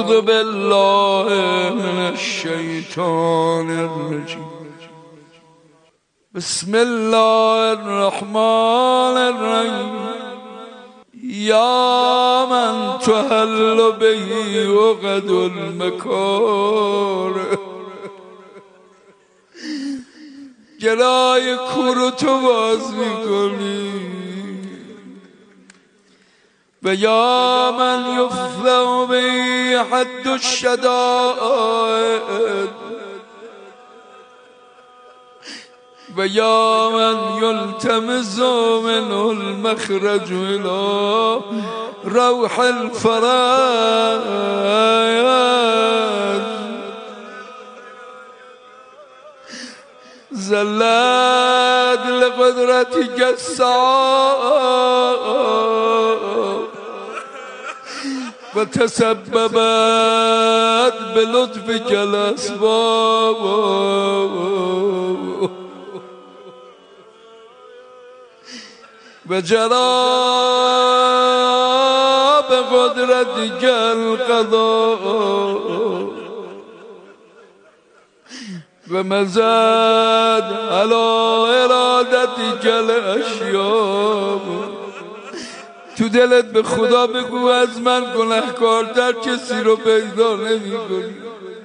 أعوذ بالله من الشيطان الرجيم بسم الله الرحمن الرحيم يا من تهل به عقد المكاره گلای کورو تو باز میکنی و یا من یفضع به حد الشدائد و یا من یلتمس منه المخرج الى روح الفرج زلت لقدرتك الساعة وتسببت بلطفك الأسباب وجرى بقدرتك القضاء ومزاد على ارادتك الاشیاء. تو دلت به خدا بگو از من گناهکارتر کسی رو پیدا نمی کنی.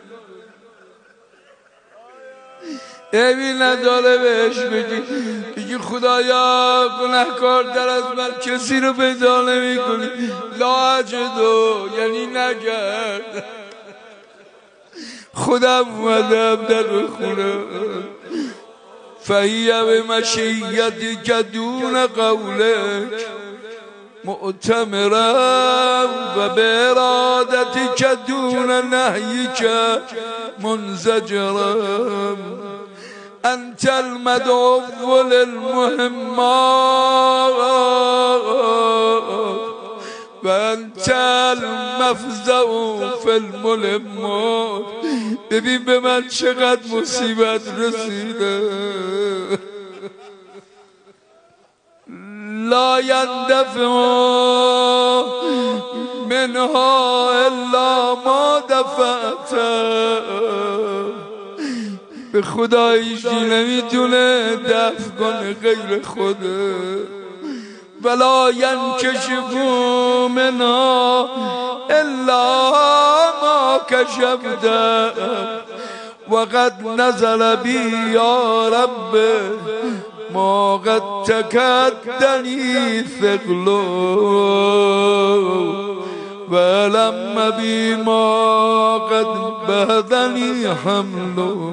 عیبی نداره بهش بگی خدایا گناهکارتر از من کسی رو پیدا نمی کنی. لا اجدو یعنی نگرد، خودم اومدم در خونه. فهی بمشیتی که دون قولک معتمرم و به ارادتی که دون نهی که منزجرم. انت المدعو للمهمات و انت المفزع فی الملمات. ببین به من چقدر مصیبت رسیده. لا يندفع منها الا ما دفعت. به خدا هیچی نمیتونه دفع کنه غیر خوده. ولا ينكشف منها الا ما كشفت. وقد نزل بي يا رب ما قد تكدني ثقله ولم بي ما قد بهدني حمله.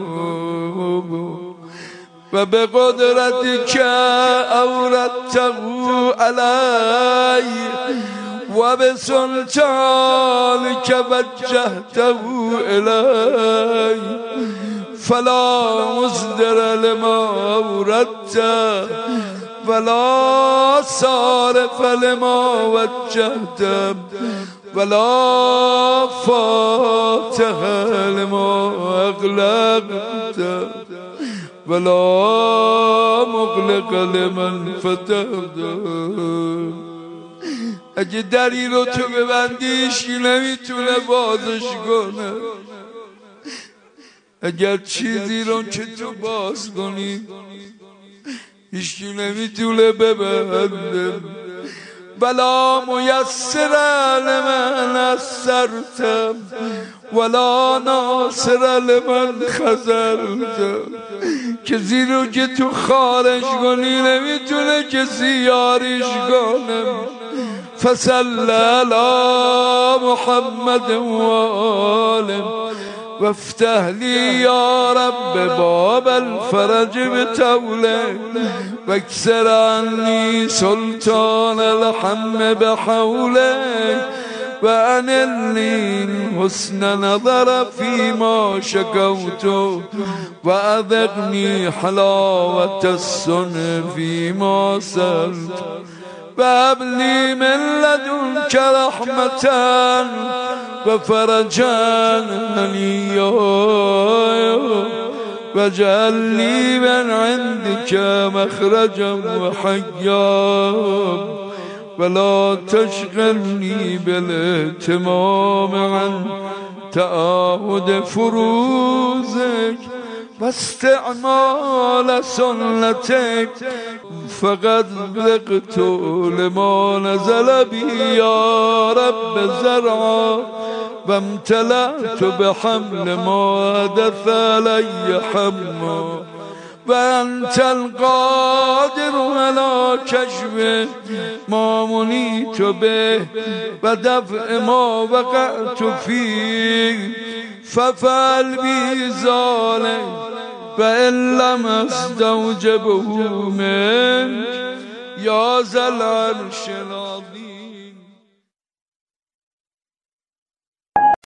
و به قدرتك اوردته علی و به سلطانك وجهته الی فلا مصدر لما اوردت ولا صارف لما وجهت ولا فاتح لما اغلقت ولا مغلق لمن فتحت. اگه دری رو تو ببندیش نمیتونه بازش کنه. اگر چیزی رو که تو باز کنی هیچی نمیتونه ببنده. ولا میسر لمن عسرت ولا ناصر لمن خذلت. کسی رو که تو خارج کنی نمیتونه کسی یاریش کنه. فصل علی محمد و آله وافتح لی یا رب باب الفرج بطوله واکسر عنی سلطان الحم بحوله و انلنی حسن نظر فیما شکوت و اذقنی حلاوت السن فیما سلت و هب لی من لدنک رحمتا و فرجا هنیا و اجعل لی من عندک مخرجا و حیا ولا تشغلني بالاهتمام عن تعاهد فروزك واستعمال سنتك فقد ذقت لما نزل به يا رب زرعا وامتلأت بحمل ما حدث علي حما وأنت القادر على كشف ما منيت به ودفع ما وقعت فيه ففعل بي ذلك فإن لم استوجبه منك يا ذا العرش